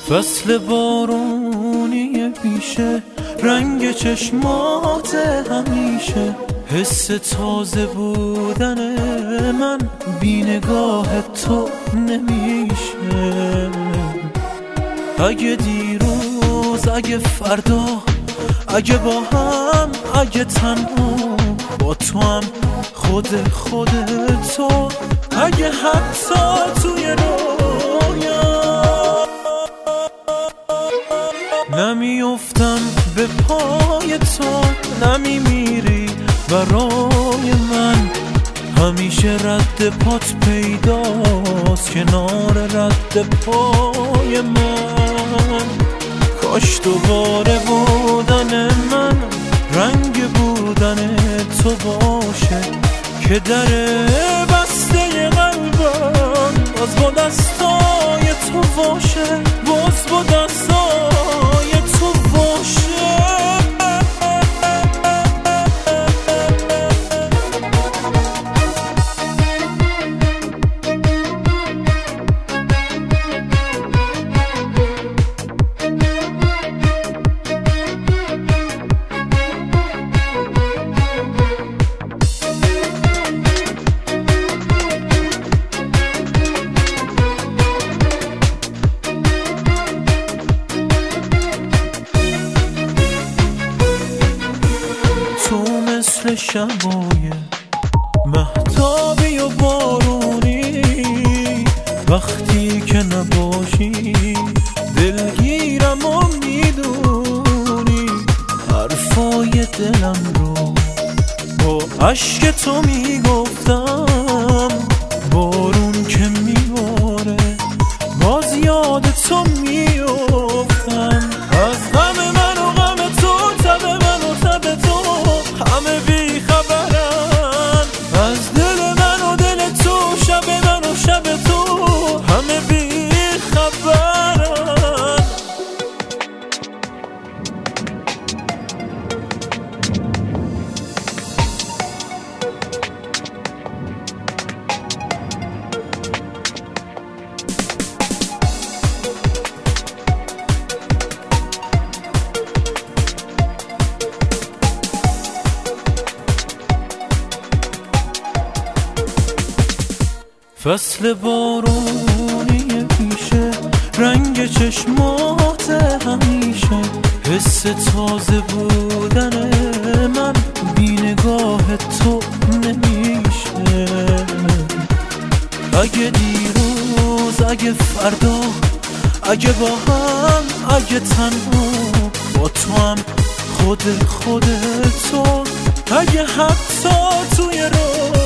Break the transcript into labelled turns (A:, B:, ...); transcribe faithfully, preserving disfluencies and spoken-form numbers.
A: فصل بارونی پیشه، رنگ چشمات همیشه، حس تازه بودن من بی نگاه تو نمیشه. اگه دیروز، اگه فردا، اگه با هم، اگه تنها، با تو هم خود خود تو، اگه حتی توی رویا نمیافتم به پای تو، نمیمیری برای من، همیشه رد پات پیداست کنار رد پای من. کاش دوباره بودن من رنگ بودن تو باشه، که در بسته قلبم باز با دستای تو باشه، باز با دستای تو باشه. مثل شبای مهتابی و بارونی، وقتی که نباشی دلگیرم و میدونی، حرفای دلم رو با عشق تو میگفتم، بارون که میباره باز یاد تو میافتم. از غم من و غم تو، تب من و تب تو، همه بی خبرن از دل من و دل تو، شب من و شب تو، همه بی خبرن. فصل بارونی پیشه، رنگ چشمات همیشه، حس تازه بودن من بی نگاه تو نمیشه. اگه دیروز، اگه فردا، اگه با هم، اگه تنها، با تو هم خود خود تو، اگه حتی توی رو